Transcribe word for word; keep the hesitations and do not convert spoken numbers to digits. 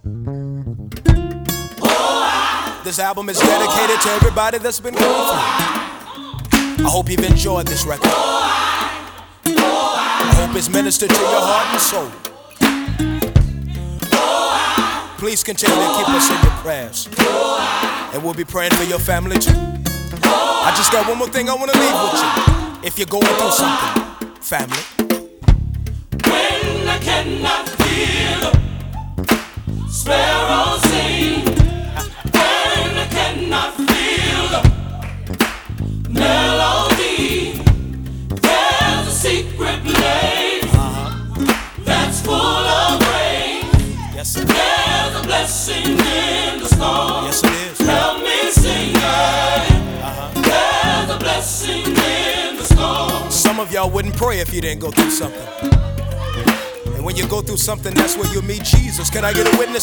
This album is dedicated to everybody that's been going through. I hope you've enjoyed this record. I hope it's ministered to your heart and soul. Please continue to keep us in your prayers, and we'll be praying for your family too. I just got one more thing I want to leave with you. If you're going through something, family. When I cannot hear the sparrows sing, when I cannot feel the melody, there's a secret place uh-huh. that's full of rain. Yes, sir. There's a blessing in the storm. Yes, it is. Help me sing it. Uh-huh. There's a blessing in the storm. Some of y'all wouldn't pray if you didn't go through something. And when you go through something, that's where you'll meet Jesus. Can I get a witness